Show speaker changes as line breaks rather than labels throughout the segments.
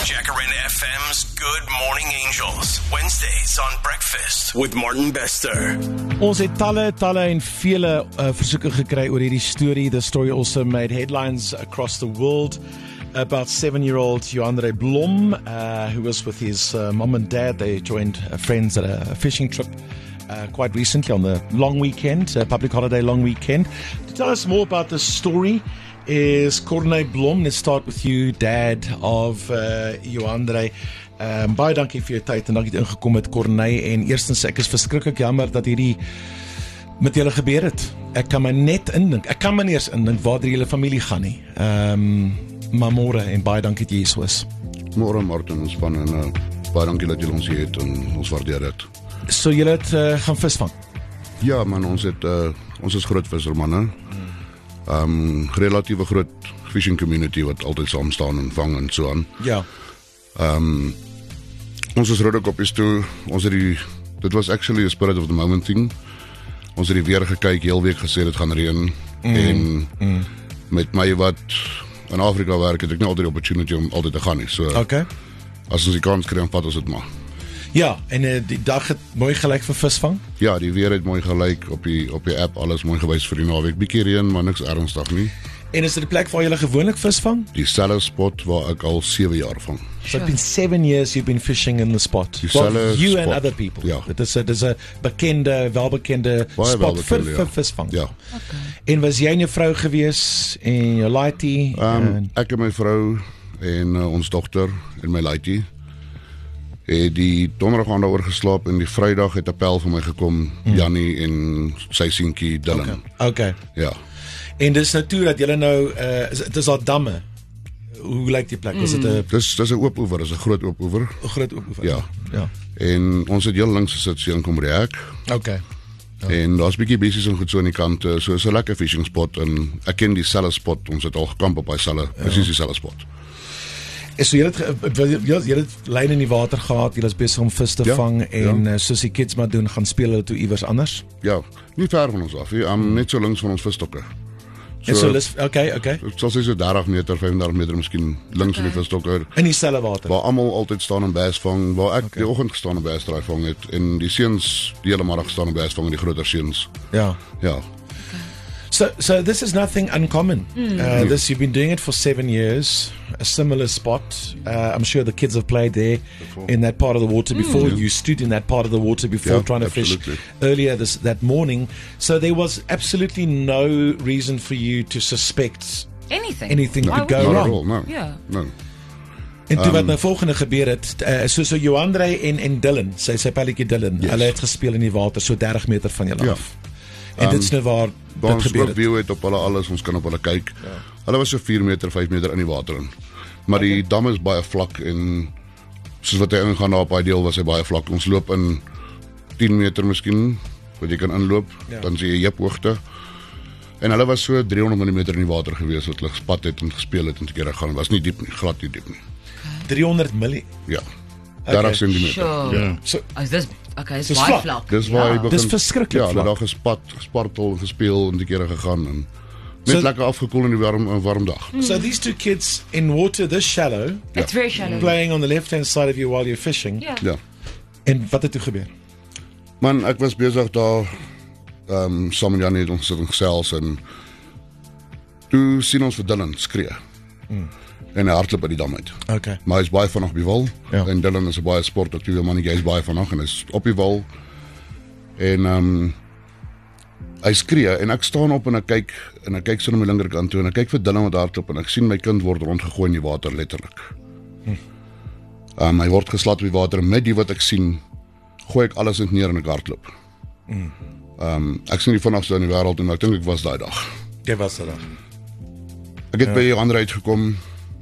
Jacaranda FM's Good Morning Angels. Wednesdays on Breakfast with Martin Bester.
Ons het talle en vele versoeke gekry oor hierdie storie. The story also made headlines across the world about 7-year-old Joandre Blom, who was with his mom and dad. They joined friends at a fishing trip quite recently on the long weekend, public holiday long weekend. To tell us more about the story is Corné Blom. Let's start with you, dad of Joandre. Baie dankie vir jou tyd en dankie dat jy ingekom het, Corné. En eerstens, ek is verskriklik jammer dat hierdie met julle gebeur het. Ek kan my net indink, ek kan my nie eens indink waar die hele familie gaan nie. Maar môre en baie dankie dat jy hier is.
Môre Martin, ons span en baie dankie dat julle ons hier het en ons waardeer dit.
So julle het gaan visvang?
Ja man, ons is groot vissermanne. Relatieve groot fishing community wat altyd saam staan en vang en so aan.
Ja.
Ons is rode koppies toe. Dit was actually a spirit of the moment thing. Ons het die weer gekyk, heel week gesê dit gaan reën. En met my wat in Afrika werk, het ek nie altyd die opportunity om altyd te gaan nie. So,
Okay.
As ons die kans kry, dan vat ons dit maar.
Ja, en die dag het mooi gelyk vir visvang?
Ja, die weer het mooi gelyk op die app, alles mooi gewys vir die naweek. Bietjie reën, maar niks ernstig nie.
En is dit die plek waar jy gewoonlik visvang?
Dieselfde spot waar ek al 7 jaar vang.
So it's been 7 years you've been fishing in the spot. You
spot.
and other people.
Ja.
Dit is 'n welbekende
Baie
spot
welbekende,
vir
ja.
visvang.
Ja.
Okay. En was jy en jou vrou gewees en jou laaitie?
Ek en my vrou en ons dogter en my laaitie het die donderdag aand daaroor geslaap en die Vrydag het 'n pel vir my gekom, Jannie en sy seentjie Dylan.
Okay.
Ja.
En dis nou toe dat julle nou dit is al damme. Hoe lyk die plek? Is dit 'n
Dis 'n oop oewer, dis 'n groot oop oewer.
groot oop oewer?
Ja.
Ja.
En ons het heel links gesit so in kom by die hek.
Okay.
En daar's bietjie bessies en goed so aan die kant, so is 'n lekker fishing spot en ek ken dieselfde spot, ons het al gekamp op presies dieselfde spot.
So julle het lyn in die water gehad, julle is besig om vis te vang en soos die kids maar doen, gaan speel hulle toe iewers anders?
Ja, nie ver van ons af, net so links van ons visstokke.
Okay.
Ek sal sê so 30 meter, 35 meter miskien links van die visstokke.
In dieselfde water?
Waar almal altyd staan en bass vang, waar ek die oggend gestaan en bass draai vang het en die seuns die hele middag staan en bass vang en die groter seuns.
Ja.
Ja.
So this is nothing uncommon. You've been doing it for 7 years, a similar spot. I'm sure the kids have played there in that part of the water before. You stood in that part of the water before trying to fish earlier that morning. So there was absolutely no reason for you to suspect anything could go
Not
wrong.
at all, no.
Yeah.
No.
En toe wat nou volgende gebeur het, so Joandre en Dylan, sy pelletjie Dylan,
Yes.
hulle het gespeel in die water so 30 meter van julle
Ja.
af. En dit is nou waar dit
Ons
gebeur het.
view het op hulle alles, ons kan op hulle kyk. Hulle was so 4 meter, 5 meter in die water in. Maar die dam is baie vlak en soos wat hy ingaan daar op daai deel was hy baie vlak. Ons loop in 10 meter miskien, wat jy kan inloop, dan sien jy heuphoogte. En hulle was so 300 mm in die water gewees wat hulle gespat het en gespeel het en 'n keer gegaan. Was nie diep nie, glad nie diep nie.
300 milli.
Ja. 30 centimeter.
Sure.
Ja.
So
Is this okay? It's
Dis
baie
vlak.
vlak.
Dis waar hy begin.
Dis verskriklik
Ja, hulle
vlak.
daar gespartel, gespeel en 'n keer gegaan en net
So-
lekker afgekoel in die warm dag.
So these two kids in water this shallow,
It's very shallow.
playing on the left-hand side of you while you're fishing.
Yeah.
Ja.
En wat het toe gebeur?
Man, ek was besig daar saam met Jannie het ons sit en gesels en toe sien ons vir Dylan skree. En hy hardloop uit die dam uit.
Okay.
Maar hy's baie vinnig op die wal
Ja.
en Dylan is 'n baie sportaktiewe mannetjie, hy's baie vinnig en hy's op die wal. En hy skree en ek staan op en ek kyk so na my linkerkant toe en ek kyk vir Dylan wat hardloop en ek sien my kind word rondgegooi in die water letterlik. Hy word geslat op die water en met die wat ek sien, gooi ek alles net neer en ek hardloop. Ek sien die vinnigste in die wêreld en ek dink ek was daai dag.
Jy was daar.
Ek het by Joandre uitgekom.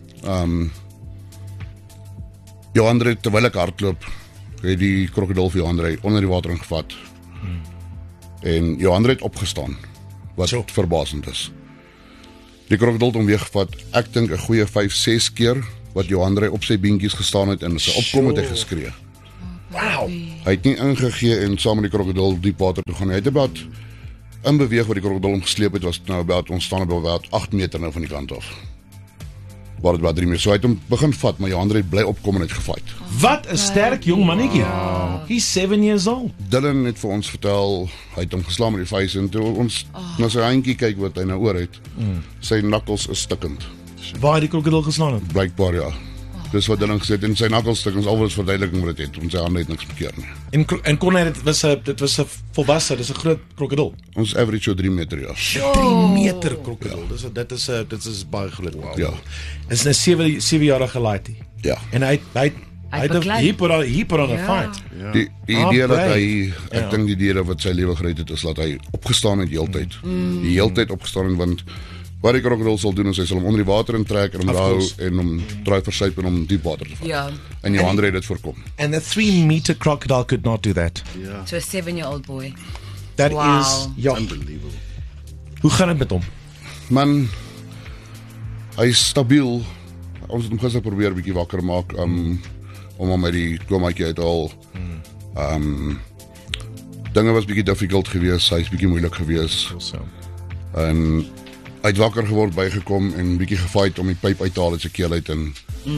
Joandre, terwyl ek hardloop, het die krokodil vir Joandre onder die water ingevat. En Joandre het opgestaan, wat
So.
verbasend is. Die krokodil het hom weergevat, ek dink 'n goeie 5-6 keer, wat Joandre op sy beentjies gestaan het en sy opkom het hy geskree.
Wow.
Hy het nie ingegee en saam met die krokodil diep water toe gaan. Hy het about in beweeg wat die krokodil hom gesleep het, was nou about, ons staan op about 8 meter nou van die kant af. waar dit wat 3 meter. So hy het hom begin vat, maar Johan het bly opkom en het gefight.
Wat 'n sterk jong mannetjie. He's 7 years old.
Dylan het vir ons vertel, hy het hom geslaan met die vuis en toe ons na sy handjie kyk wat hy nou oor het. Sy knuckles is stikkend.
Waar die krokodil geslaan het.
Blykbaar ja. Dis wat Dylan gesê het en sy knuckles stikkend, al wat verduideliking wat dit het, ons sy hande het niks bekeer nie.
En kon hy dit was 'n volwasse, dis 'n groot krokodil.
Ons average so 3 meter ja.
3 meter krokodil. Dit is baie groot.
Ja.
Is 'n 7-jarige laaitie.
Ja.
En hy put on a fight.
Die idee dat
brave.
hy, ek dink die diere wat sy lewe gered het, is dat hy opgestaan het die hele tyd. Die hele tyd opgestaan het, want wat die krokodil sal doen, is hy sal hom onder die water intrek en hom hou en hom draai versuip en hom diep water te vat.
Ja.
En Johan het dit voorkom.
And a 3-meter crocodile could not do that.
To a 7-year-old boy.
That
Wow.
is, ja.
Unbelievable.
Hoe gaan dit met hom?
Man, hy is stabiel. Ons het hom gister probeer 'n bietjie wakker maak, om hom uit die komaatjie uit te haal. Dinge was bietjie difficult geweest, hy's bietjie moeilik geweest. En hy het wakker geword, bygekom en bietjie gefight om die pyp uit te haal uit sy keel uit en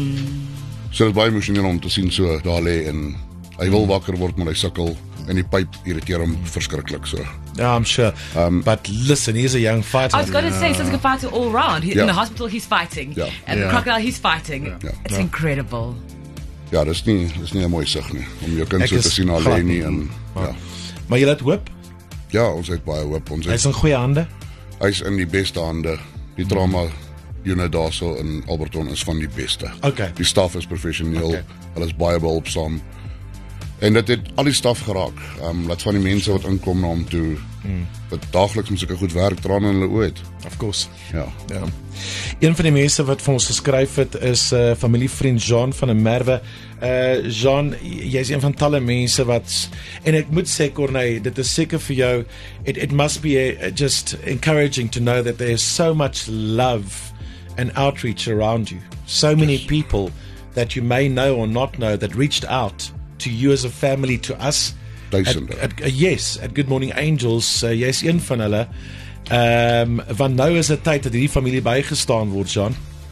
so dit is baie emosioneel om te sien so daar lê en hy wil wakker word maar hy sukkel en die pyp irriteer hom verskriklik so.
Yeah, I'm sure. But listen, he's a young fighter.
I was going to say, he's like a fighter all round. In
Yeah.
the hospital, he's fighting.
Yeah.
And the crocodile, he's fighting.
Yeah.
It's incredible.
Ja, dis nie 'n mooi sig nie om jou kind
Ek
so te
is
sien
glad
alleen nie
nie.
en ja.
Maar jy het hoop.
Ja, ons het baie hoop. Ons
Hy's
het,
in goeie hande.
hy's in die beste hande. Die trauma unit daarso in Alberton is van die beste.
Okay.
Die staf is professioneel.
Okay.
Hulle is baie behulpsaam. En dit het al die staf geraak. Laat van die mense wat inkom na hom toe, wat daagliks met sulke goed werk, trane in hulle oë het.
Of course.
Ja.
Ja. Een van die mense wat vir ons geskryf het is familievriend Jean van der Merwe. Jean, jy's een van talle mense wat, en ek moet sê Corneille, dit is seker vir jou, it must be just encouraging to know that there's so much love and outreach around you. So many people that you may know or not know that reached out to you as a family, to us.
Duisende.
Yes, at Good Morning Angels, jy's een van hulle. Want nou is dit tyd dat hierdie familie bygestaan word, Jean.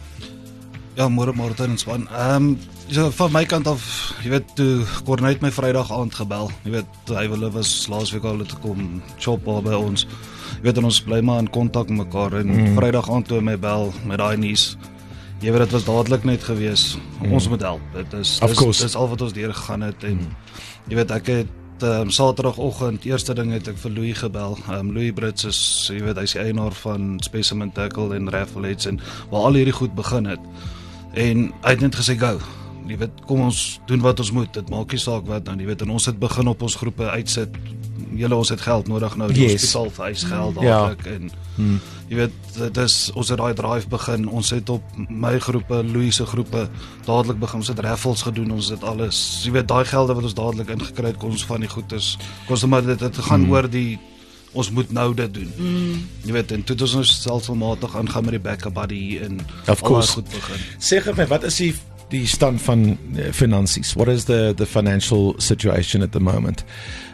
Ja, môre Martin en span. So van my kant af, jy weet, toe Corneille my Vrydag aand gebel. Jy weet, hy was laasweek al te kom shop by ons. Jy weet, en ons bly maar in kontak met mekaar en Vrydag aand toe my bel met daai nuus. Jy weet, dit was dadelik net gewees. Ons moet help. Dit is al wat ons deur gegaan het en jy weet, ek het Saterdagoggend, eerste ding het ek vir Louis gebel. Louis Brits is, jy weet, hy's die eienaar van Specimen Tackle en Raffleheads en waar al hierdie goed begin het. En hy het net gesê, go. Jy weet, kom ons doen wat ons moet. Dit maak nie saak wat nou, jy weet, en ons het begin op ons groepe uitsit. Ons het geld nodig nou, die hospitaal vereis geld dadelik en jy weet, ons het daai drive begin. Ons het op my groepe, Louis se groepe dadelik begin. Ons het raffles gedoen, ons het alles. Jy weet, daai gelde wat ons dadelik ingekry het, kon ons van die goed is. Maar dit gaan oor die ons moet nou dit doen. Jy weet, en toe het ons stelselmatig aangaan met die backup buddy en al goed begin.
Sê gou my, wat is die stand van finansies? What is the financial situation at the moment?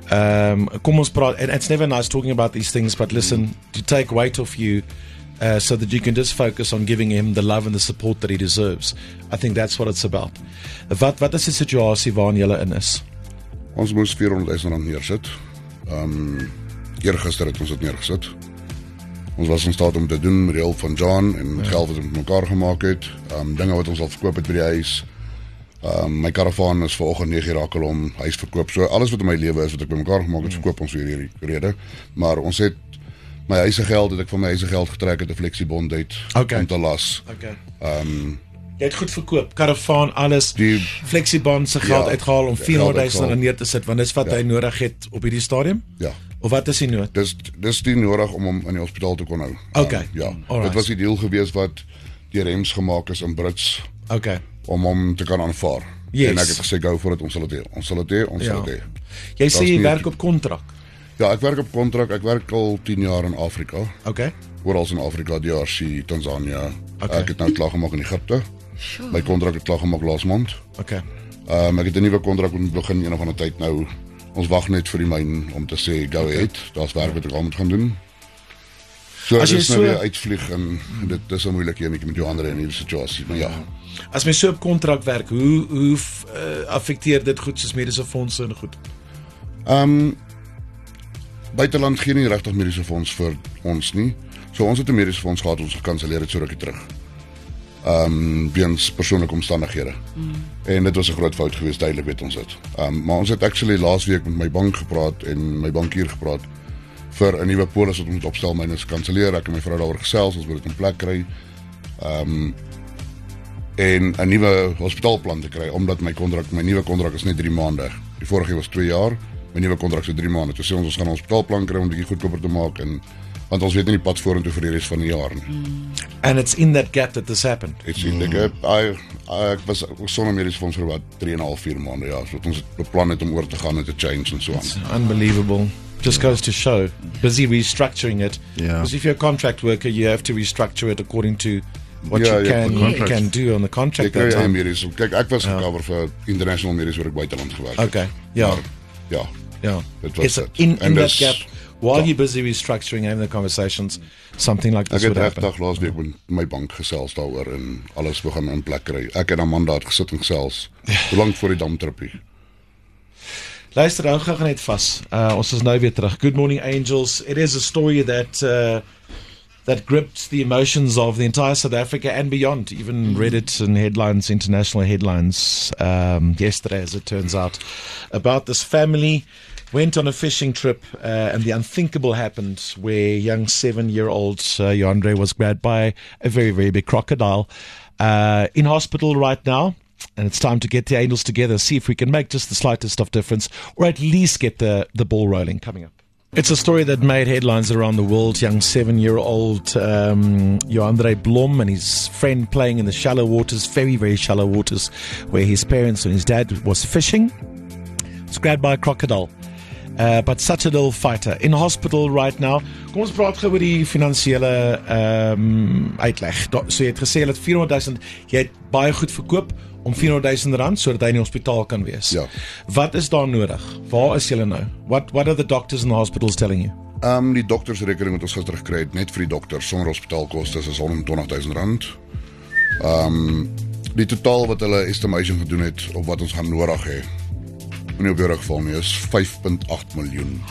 Kom ons praat, and it's never nice talking about these things, but listen, to take weight off you so that you can just focus on giving him the love and the support that he deserves. I think that's what it's about. Wat is die situasie waarin julle in is?
Ons moes R400,000 neersit. Eergister het ons dit neergesit. Ons was in staat om te doen met die hulp van John en geld wat ons met mekaar gemaak het. Dinge wat ons al verkoop het by die huis. My karavaan is vanoggend 9 rakel om huis verkoop. So alles wat in my lewe is wat ek by mekaar gemaak het, verkoop ons weer hierdie rede. Maar ons het my huisgeld het ek van my huisgeld getrek het 'n fleksiebond uit om te las.
Okay. Jy het goed verkoop, karavaan, alles,
die
fleksiebond se geld uitgehaal om R400,000 neer te sit, want dis wat hy nodig het op hierdie stadium?
Ja.
Of wat is die nood?
Dis die nodig om hom in die hospitaal te kon hou.
Okay.
Ja. Dit was die deal gewees wat deur Rems gemaak is in Brits.
Okay.
Om hom te kan aanvaar.
Yes.
En ek het gesê go for it, ons sal dit hê. Ons sal dit hê.
Jy sê jy werk op kontrak.
Ja, ek werk op kontrak. Ek werk al 10 jaar in Afrika.
Okay.
Oral in Afrika, DRC, Tanzania.
Okay.
Ek het nou klaar gemaak in Egipte. My kontrak het klaar gemaak laas maand.
Okay.
Ek het 'n nuwe kontrak moet begin een of ander tyd nou. Ons wag net vir die myn om te sê go ahead. Daar's werk wat ek al moet gaan doen. So
As jy
dis nou
so-
weer uitvlieg en dit is 'n moeilike enetjie met Johan in hierdie situasie, maar ja.
As mens so op kontrak werk, hoe affekteer dit goed soos mediese fondse en goed?
Buiteland gee nie regtig mediese fonds vir ons nie. So ons het 'n mediese fonds gehad, ons gekanselleer het so rukkie terug. Weens persoonlike omstandighede. En dit was 'n groot fout geweest, duidelik weet ons dit. Maar ons het actually laasweek met my bank gepraat en my bankier gepraat vir 'n nuwe polis wat ons moet opstel, myne is gekanselleer. Ek en my vrou daaroor gesels, ons wil dit in plek kry. En 'n nuwe hospitaalplan te kry omdat my nuwe kontrak is net 3 maande. Die vorige was 2 jaar, my nuwe kontrak is 3 maande. Toe sê ons gaan 'n hospitaalplan kry om 'n bietjie goedkoper te maak en want ons weet nie die pad vorentoe vir die res van die jaar nie.
And it's in that gap that this happened.
Ek was sonder mediese fonds vir wat 3,5-4 maande, ja. So ons het beplan het om oor te gaan en te change en so aan.
Unbelievable. Just goes to show. Busy restructuring it.
Yeah.
Because if you're a contract worker, you have to restructure it according to what
Ja,
you
ja,
can,
die
you
contract.
can do on the contract
Ek kry
that
eie
time.
mediese. Kyk, ek was gecover vir international mediese waar ek buiteland gewerk het.
Okay, ja.
Maar, ja.
Yeah.
Dit was
It's
dit.
in
En
that
dis-
gap, while
ja.
you're busy restructuring having the conversations, something like
Ek
this
het
would happen.
regtig laasweek met my bank gesels daaroor en alles begin in plek kry. Ek en Amanda het gesit en gesels. Hoe lank voor die damtrippie?
Luister, hou gou net vas. Ons is nou weer terug. Good morning, Angels. It is a story that gripped the emotions of the entire South Africa and beyond. Even read it in headlines, international headlines, yesterday, as it turns out, about this family. Went on a fishing trip, and the unthinkable happened, where young 7-year-old Joandre was grabbed by a very, very big crocodile. In hospital right now. And it's time to get the Angels together, see if we can make just the slightest of difference, or at least get the ball rolling. Coming up. It's a story that made headlines around the world. Young 7-year-old Joandre Blom and his friend playing in the shallow waters, very, very shallow waters, where his parents and his dad was fishing. Was grabbed by a crocodile. But such a little fighter. In hospital right now. Kom ons praat gou oor die finansiële uitleg. So jy het gesê dat 400,000, jy het baie goed verkoop om 400,000 rand sodat hy in die hospitaal kan wees.
Ja.
Wat is daar nodig? Waar is julle nou? What are the doctors in the hospitals telling you?
Die doktersrekening wat ons gister gekry het, net vir die dokter sonder hospitaalkoste is 120,000 rand. Die totaal wat hulle estimation gedoen het op wat ons gaan nodig hê. In die opdrag val nie is 5.8 miljoen.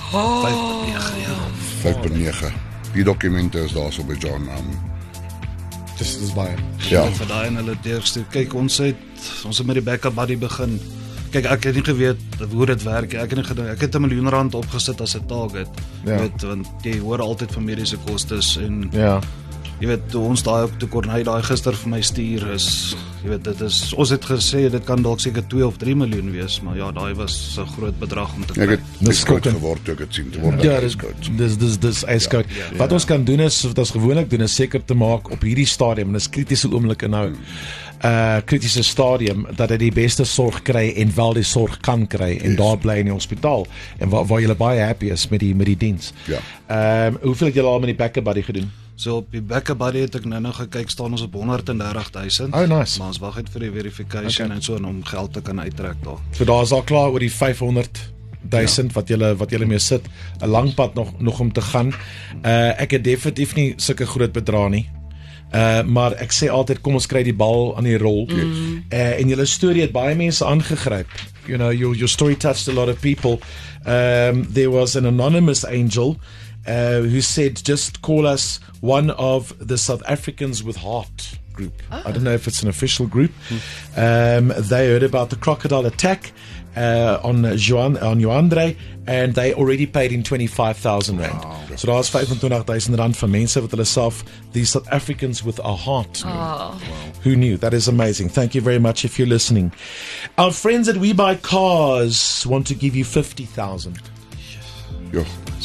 5.9. Die dokumente is daar so by John.
Dis baie.
Ja.
Vir daai en hulle deurstuur. Kyk, ons het met die backup buddy begin. Kyk, ek het nie geweet hoe dit werk nie. Ek het nie gedink ek het R1 miljoen opgesit as 'n target.
Ja.
Jy weet, want jy hoor altyd van mediese kostes en
Ja.
jy weet, toe ons daai op te Corneille daai gister vir my stuur is, jy weet, dit is ons het gesê dit kan dalk seker 2 of 3 miljoen wees, maar ja, daai was 'n groot bedrag om te
Ek
kry.
het
Dis
skoot
skokkend.
geword toe ek het sien. Te word
Ja,
dis
dis ijskoud. Wat ons kan doen is, wat ons gewoonlik doen is seker te maak op hierdie stadium, en dis kritiese oomblikke nou, kritiese stadium, dat hy die beste sorg kry en wel die sorg kan kry en daar bly in die hospitaal en waar jy baie happy is met die diens.
Ja.
Hoeveel het julle al met die backup buddy gedoen?
So op die backup buddy het ek nou gekyk, staan ons op 130,000.
Oh, nice.
Maar ons wag net vir die verification en so en om geld te kan uittrek daar.
So daar is al klaar oor die 500,000 wat julle mee sit. 'n Lang pad nog om te gaan. Ek het definitief nie sulke groot bedrae nie. Maar ek sê altyd, kom ons kry die bal aan die rol. En julle storie het baie mense aangegryp. You know, your story touched a lot of people. There was an anonymous angel who said, just call us one of the South Africans with Heart group. I don't know if it's an official group. They heard about the crocodile attack on Joandre, and they already paid in 25,000 rand. So daar's 25,000 rand vir mense wat hulle self the South Africans with a Heart. Who knew? That is amazing. Thank you very much if you're listening. Our friends at We Buy Cars want to give you 50,000.
Ja.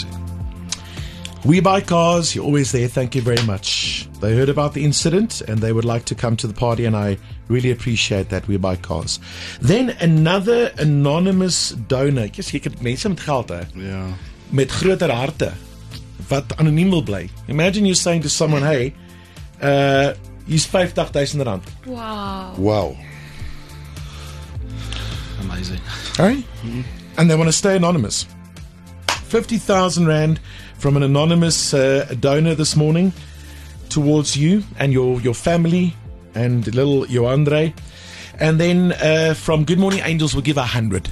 We Buy Cars, you're always there. Thank you very much. They heard about the incident and they would like to come to the party, and I really appreciate that. We Buy Cars. Then another anonymous donor. Jy het mense met geld, hè?
Ja.
Met groter harte wat anoniem wil bly. Imagine you saying to someone, hey, hier's 50,000 rand.
Wow.
Amazing.
Hey? And they want to stay anonymous. 50,000 Rand from an anonymous donor this morning towards you and your family and little Joandre. And then from Good Morning Angels, we'll give 100.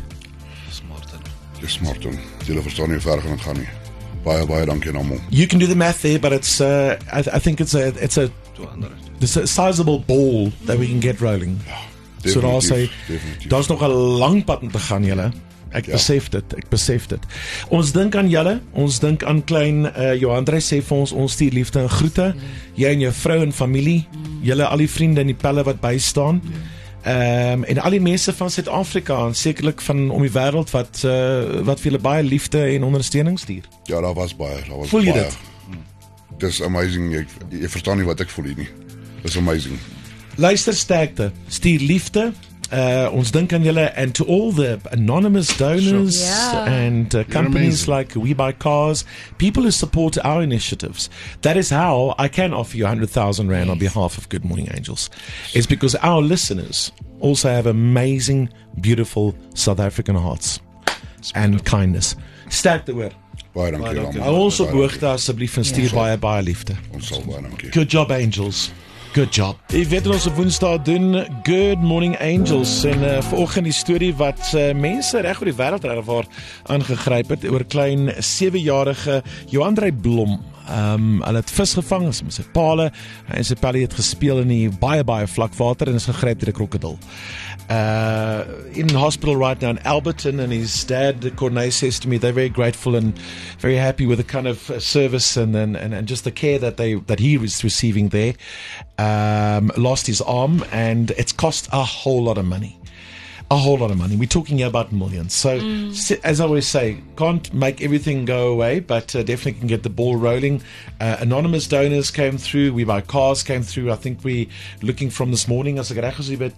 Dis smart om. Julle verstaan nie hoe ver gaan dit gaan nie. Baie dankie aan almal.
You can do the math there, but it's I think it's a
200.
There's a sizable ball that we can get rolling. So daar sê daar's nog 'n lang pad om te gaan, julle. Ek besef dit. Ons dink aan julle, ons dink aan klein Joandre sê vir ons stuur liefde en groete. Jy en jou vrou en familie, julle al die vriende en die pelle wat bystaan. En al die mense van Suid-Afrika en sekerlik van om die wêreld wat vir julle baie liefde en ondersteuning stuur.
Ja, daar was baie.
Voel jy dit?
Dis amazing. Jy verstaan nie wat ek voel hier nie. Dis amazing.
Luister sterkte, stuur liefde. Ons dink aan julle and to all the anonymous donors and companies like We Buy Cars, people who support our initiatives. That is how I can offer you 100,000 Rand on behalf of Good Morning Angels. It's because our listeners also have amazing, beautiful South African hearts and kindness. Sterk te hoor.
Baie dankie almal.
Hou ons op hoogte asseblief en stuur baie liefde.
Ons sal baie dankie.
Good job, Angels. Good job. Ek weet ons op Woensdae doen Good Morning Angels en vanoggend die storie wat mense reg oor die wêreld regwaar aangegryp het oor klein 7-jarige Joandre Blom. Hulle het vis gevang met sy pale en sy pelle het gespeel in die baie vlak water en is gegryp deur 'n krokodil. In hospital right now in Alberton, and his dad, Cornay, says to me they're very grateful and very happy with the kind of service and just the care that he was receiving there. Lost his arm, and it's cost a whole lot of money. We're talking here about millions. So, as I always say, can't make everything go away, but definitely can get the ball rolling. Anonymous donors came through. We Buy Cars came through. I think we're looking from this morning, as ek reg is, by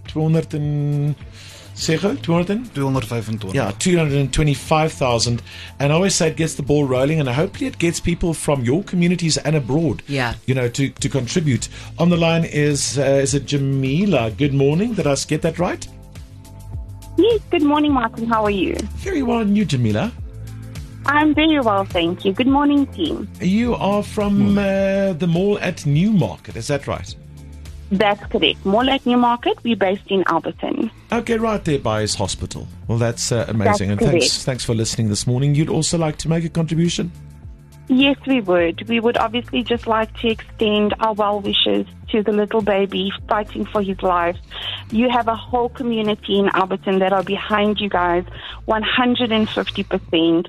225.
Yeah, 225,000. And I always say it gets the ball rolling, and hopefully it gets people from your communities and abroad, to contribute. On the line is it Jamila? Good morning. Did I get that right?
Yes, good morning, Martin. How are you?
Very well, and you, Jamila?
I'm very well, thank you. Good morning, team.
You are from the mall at Newmarket, is that right?
That's correct. Mall at Newmarket. We're based in Alberton.
Okay, right there by his hospital. Well, that's amazing.
That's
and
correct.
thanks for listening this morning. You'd also like to make a contribution?
Yes, we would. We would obviously just like to extend our well wishes to the little baby fighting for his life. You have a whole community in Alberton that are behind you guys, 150%.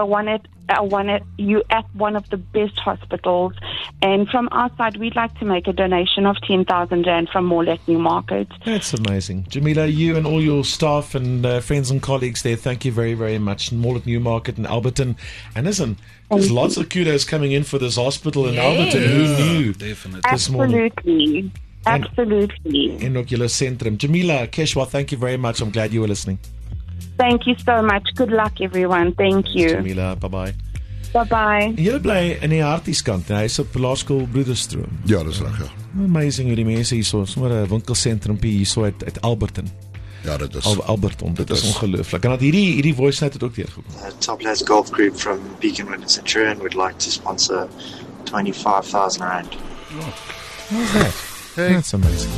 You at one of the best hospitals, and from our side, we'd like to make a donation of 10,000 Rand from Mall at Newmarket.
That's amazing. Jamila, you and all your staff and friends and colleagues there, thank you very, very much. Mall at Newmarket and Alberton. And listen, there's lots of kudos coming in for this hospital in Alberton. Who knew?
Definitely.
This morning.
Absolutely.
In Oculus Centrum. Jamila, Keshwa, thank you very much. I'm glad you were listening.
Thank you so much. Good luck, everyone. Thank you.
Jamila, bye-bye.
Bye-bye.
Julle bly in die Hartieskant, hy is op Laerskool Broederstroom.
Ja, dis reg, ja.
Amazing hoe die mense hier so, sommer 'n winkelsentrumpie hier so uit Alberton.
Ja, dit is.
Alberton, dit is ongelooflik. En dat hierdie voice note het ook deurgekom.
Top Lads Golf Group from Beacon Witness Centurion would like to sponsor 25,000 Rand.
How's that? Hey. That's amazing.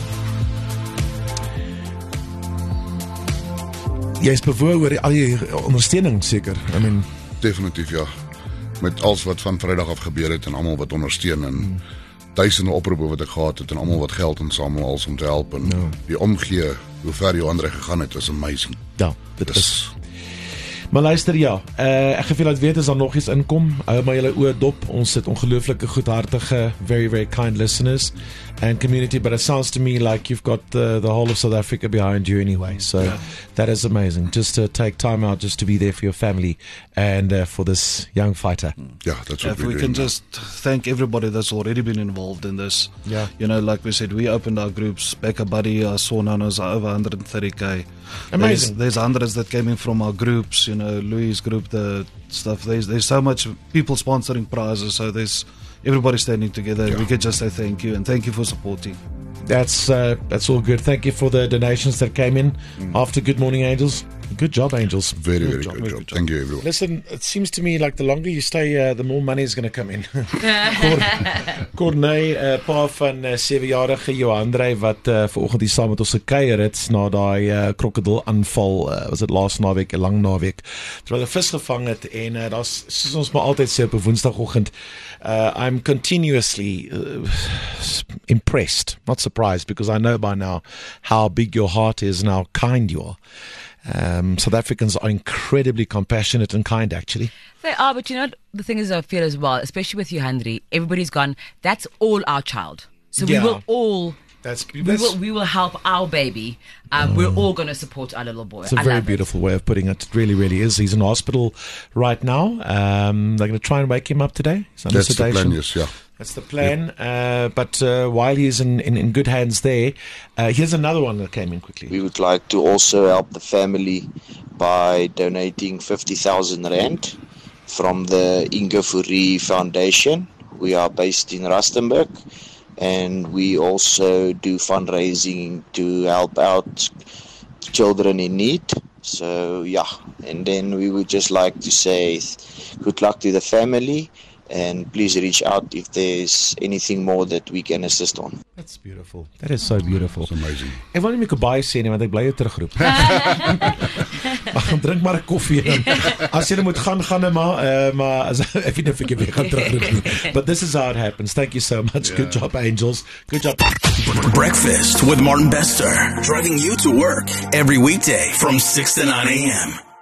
Jy is bewoog oor al die ondersteuning seker. I mean,
Definitief, ja. Met alles wat van Vrydag af gebeur het en almal wat ondersteun en duisende oproepe wat ek gehad het en almal wat geld insamel als om te help en die omgee hoe ver Joandre gegaan het is amazing.
Ja, dit is. Maar luister, ek gevoel dat weet as daar nog iets inkom, hou maar julle oë dop. Ons het ongelooflike goedhartige, very, very kind listeners and community, but it sounds to me like you've got the whole of South Africa behind you anyway, so that is amazing. Just to take time out just to be there for your family and for this young fighter.
Yeah, that's what
If we can just thank everybody that's already been involved in this.
Yeah.
You know, like we said, we opened our groups. Becca Buddy, our Sonanos are over 130K.
Amazing.
There's hundreds that came in from our groups, you know, Louis' group, the stuff. There's so much people sponsoring prizes, so there's everybody standing together.
Yeah.
We could just say thank you and thank you for supporting.
That's all good. Thank you for the donations that came in after Good Morning Angels. Good job, Angels.
Very good job. Thank you, everyone.
Listen, it seems to me like the longer you stay, the more money is going to come in. Corné, pa van 7-jarige Johandre wat vanoggend hier saam met ons gekuier het na daai krokodil-aanval, was dit laas naweek, 'n lang naweek, terwyl hulle vis gevang het en daar's soos ons maar altyd sê op 'n Woensdagoggend, I'm continuously impressed, not surprised, because I know by now how big your heart is and how kind you are. South Africans are incredibly compassionate and kind, actually.
They are, but you know, the thing is, I feel as well, especially with Johandre, everybody's gone, that's all our child. So we will all... We will help our baby. We're all going to support our little boy.
It's a very beautiful way of putting it. It really, really is. He's in hospital right now. They're going to try and wake him up today.
That's the plan, yes, yeah.
That's the plan. Yep. But while he's in good hands there, here's another one that came in quickly.
We would like to also help the family by donating 50,000 Rand from the Inge Fourie Foundation. We are based in Rustenburg. And we also do fundraising to help out children in need. So, yeah. And then we would just like to say good luck to the family. And please reach out if there's anything more that we can assist on.
That's beautiful. That is so beautiful.
It's amazing.
Ek wil nie meer baie sê nie, want ek bly jou terugroep. Drink maar 'n koffie. As jy moet gaan maar if you don't forgive me, gaan terugroep nie. But this is how it happens. Thank you so much. Yeah. Good job, Angels. Good job.
Breakfast with Martin Bester, driving you to work every weekday from 6 to 9 a.m.